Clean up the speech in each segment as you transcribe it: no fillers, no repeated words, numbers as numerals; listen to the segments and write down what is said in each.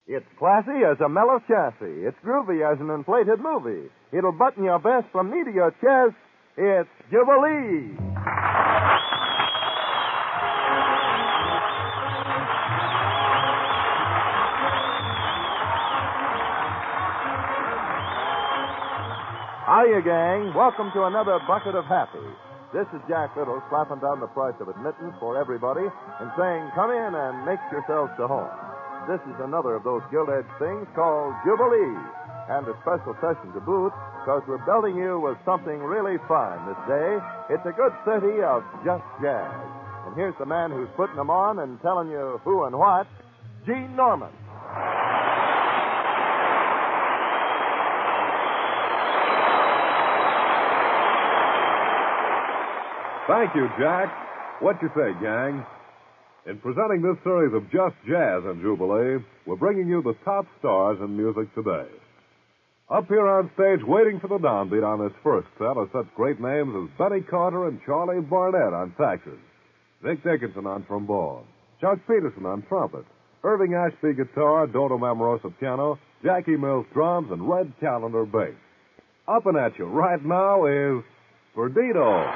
It's classy as a mellow chassis. It's groovy as an inflated movie. It'll button your vest from knee to your chest. It's Jubilee. Hiya, gang. Welcome to another Bucket of Happy. This is Jack Little slapping down the price of admittance for everybody and saying, come in and make yourselves to home. This is another of those gilt-edged things called Jubilee, and a special session to boot, because we're belting you with something really fine this day. It's a good city of just jazz. And here's the man who's putting them on and telling you who and what, Gene Norman. Thank you, Jack. What you say, gang? In presenting this series of Just Jazz and Jubilee, we're bringing you the top stars in music today. Up here on stage, waiting for the downbeat on this first set are such great names as Benny Carter and Charlie Barnett on saxes, Vic Dickinson on trombone, Chuck Peterson on trumpet, Irving Ashby guitar, Dodo Mamorosa piano, Jackie Mills drums, and Red Callender bass. Up and at you right now is Perdido.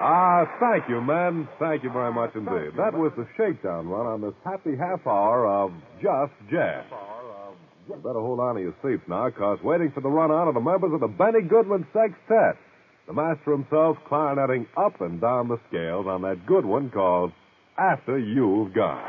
Thank you, men. Thank you very much indeed. That was the shakedown run on this happy half hour of Just Jazz. You better hold on to your seats now, because waiting for the run-on are the members of the Benny Goodman Sextet. The master himself clarinetting up and down the scales on that good one called After You've Gone.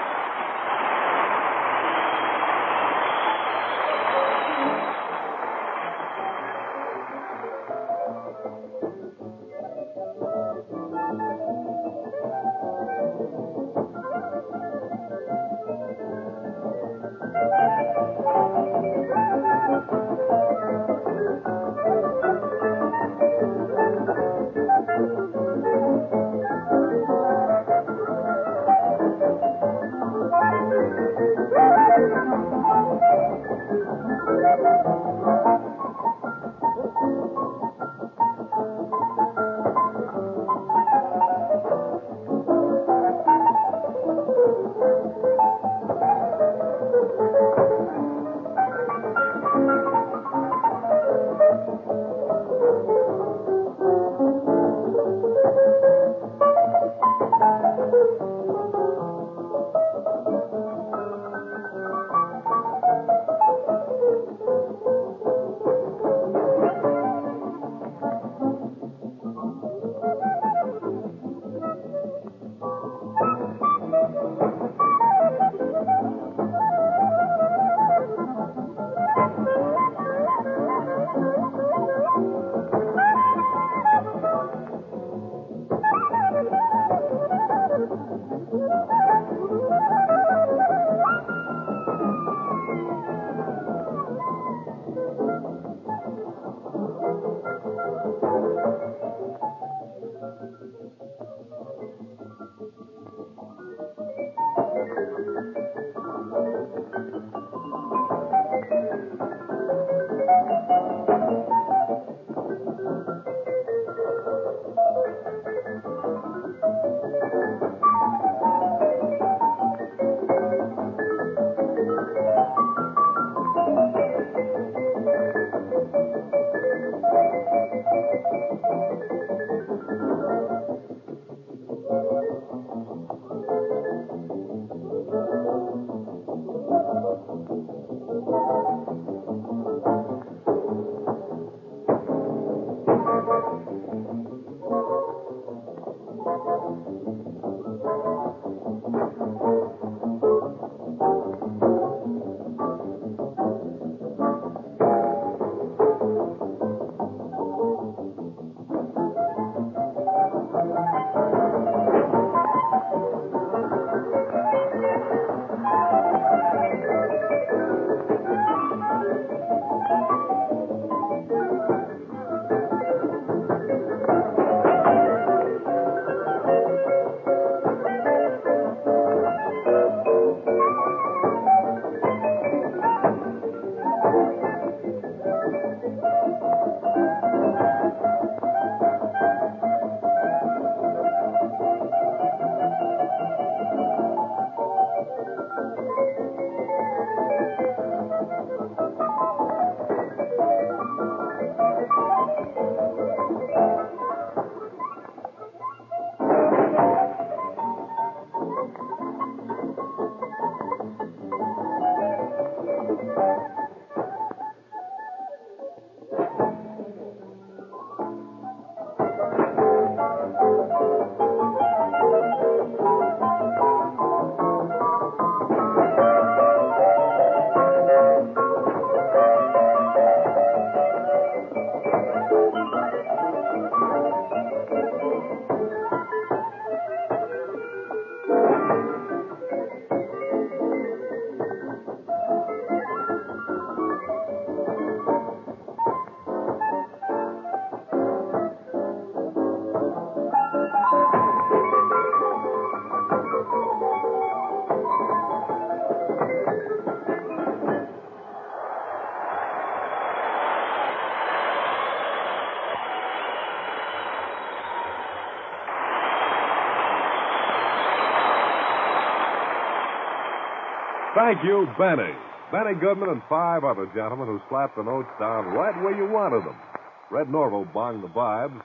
Thank you, Benny. Benny Goodman and 5 other gentlemen who slapped the notes down right where you wanted them. Red Norvo bonged the vibes.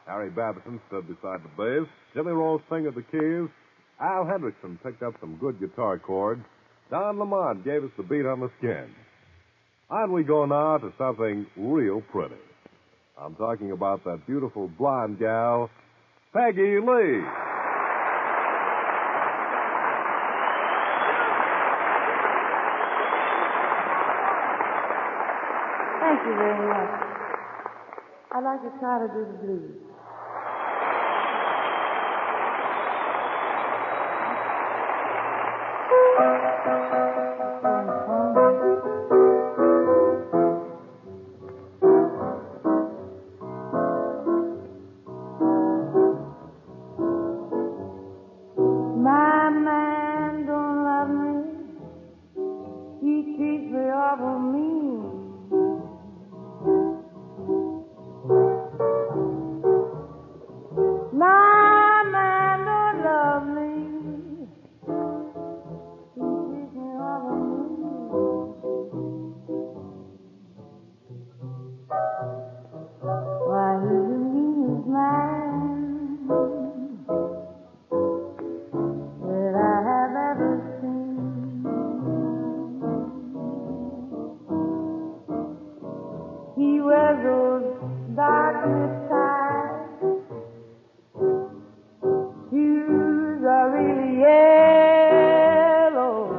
Harry Babison stood beside the bass. Jimmy Rolls fingered the keys. Al Hendrickson picked up some good guitar chords. Don Lamont gave us the beat on the skin. And we go now to something real pretty. I'm talking about that beautiful blonde gal, Peggy Lee. Thank you very much. I'd like to try to do the blues. My man don't love me. He treats me awful mean. My man don't love me. He treats me awful mean. Why, he's the meanest man that I have ever seen. He wears those dark neckties. Shoes are really yellow.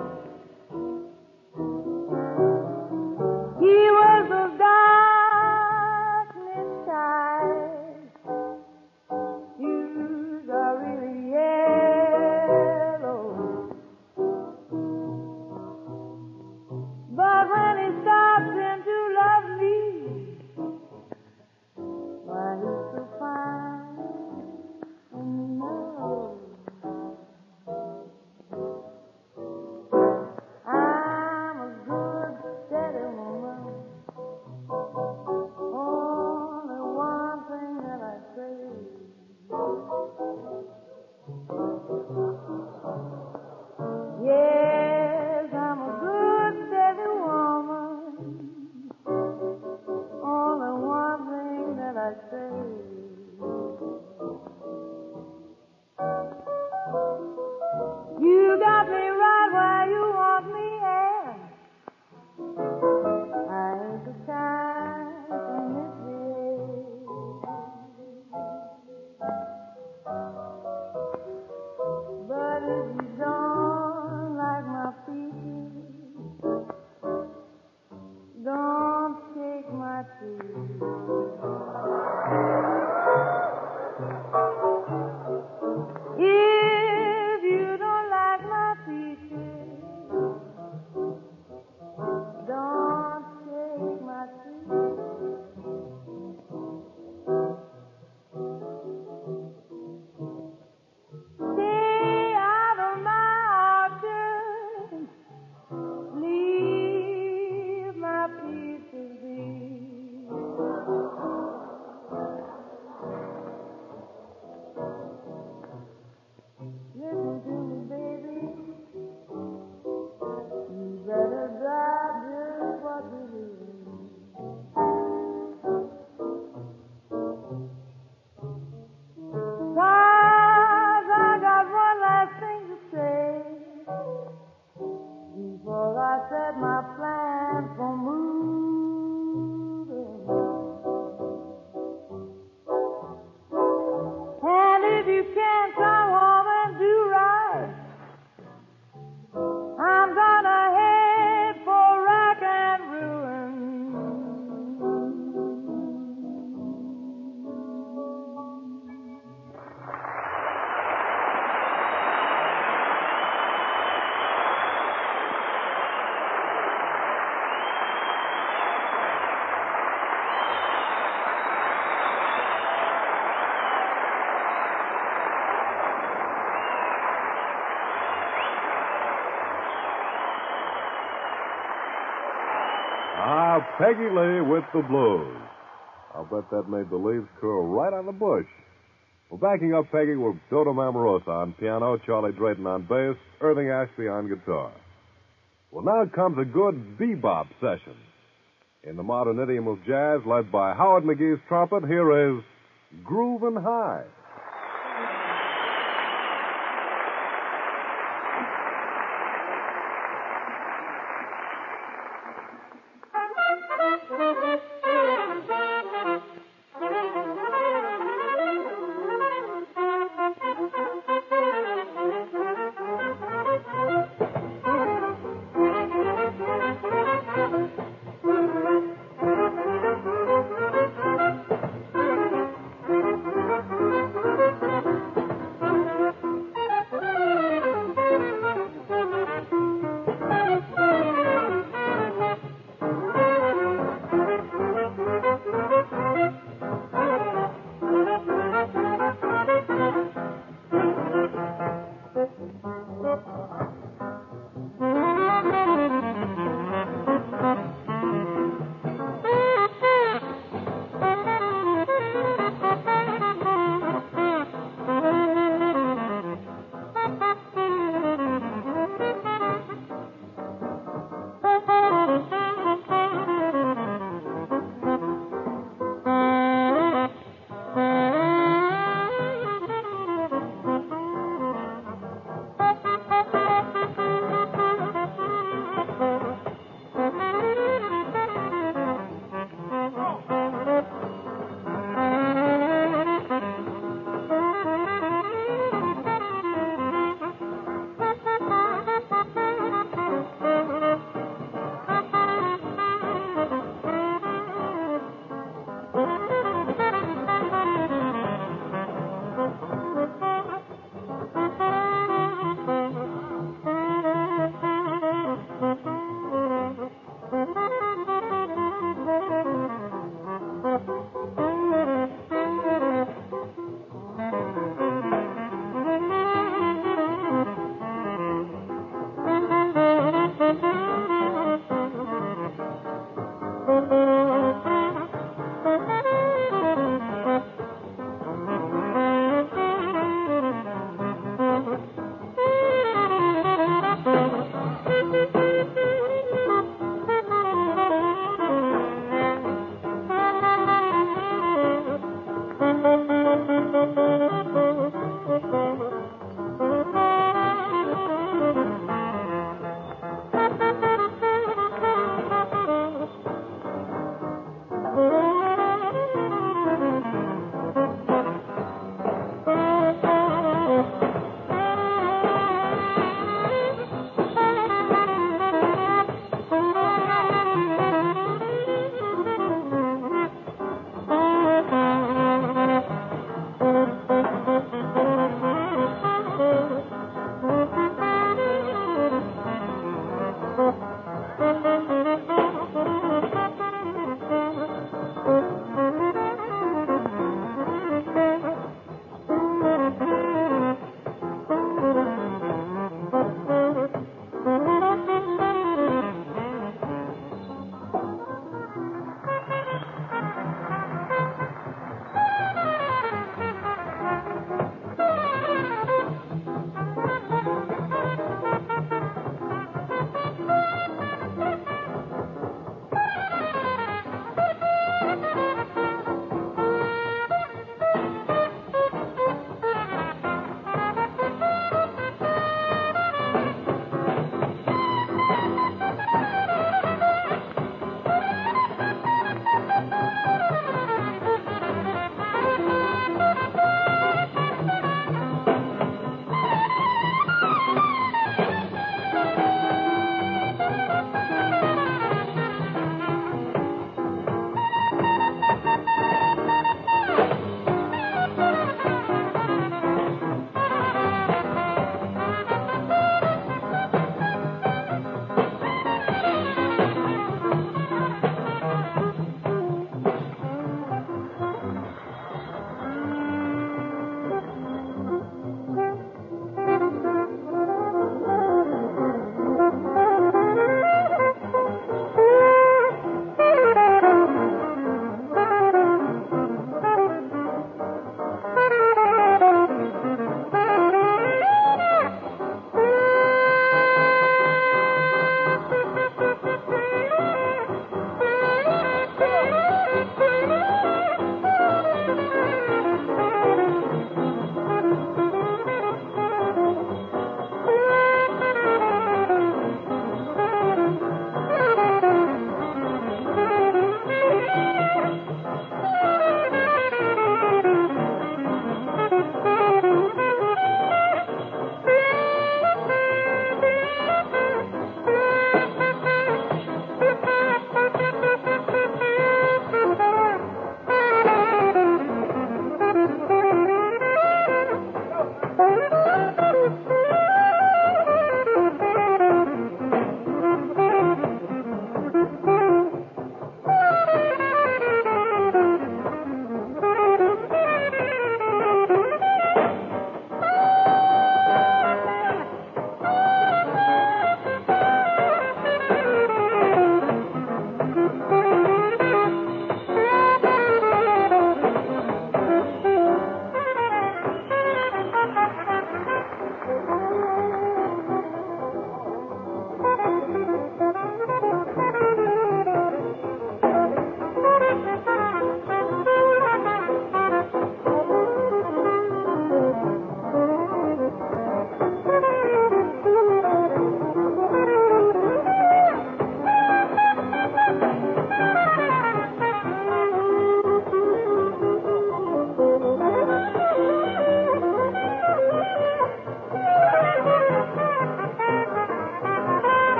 He wears those dark neckties. Shoes are really yellow. But when he stops in to love me, why, he's so fine and you know. I'm a good, steady woman. Only one thing that I say. Yes, I'm a good, steady woman. Only one thing that I say. You got me right where you want me, and I ain't the kind to misbehave. But if you don't like my features, don't take my teeth. If you don't like my features, don't take my teeth. Stay out of my orchard. Leave my peaches be. Listen to me, baby. You better drive just what you do. Cause I got one last thing to say before I set my plans for moving. And if you can't come home and do right, I'm gonna head for rack and ruin. Peggy Lee with the blues. I'll bet that made the leaves curl right on the bush. Well, backing up Peggy were Dodo Mamarosa on piano, Charlie Drayton on bass, Irving Ashby on guitar. Well, now comes a good bebop session. In the modern idiom of jazz, led by Howard McGee's trumpet, here is Groovin' High.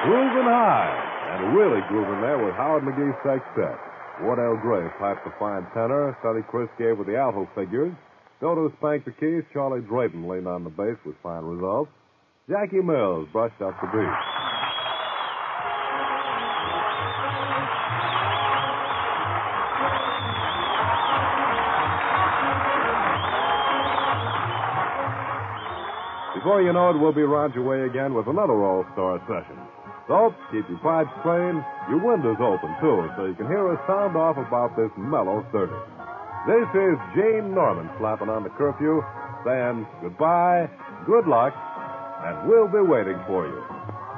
Grooving high, and really grooving there with Howard McGee's sextet. Ward L. Gray piped the fine tenor, Sonny Chris gave with the alto figures, Dodo spanked the keys, Charlie Drayton leaned on the bass with fine results, Jackie Mills brushed up the beat. Before you know it, we'll be around your way again with another All-Star session. So, keep your pipes clean, your windows open, too, so you can hear us sound off about this mellow 30. This is Gene Norman slapping on the curfew, saying goodbye, good luck, and we'll be waiting for you.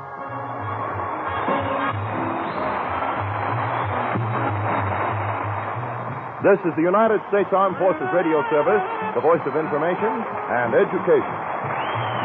This is the United States Armed Forces Radio Service, the voice of information and education.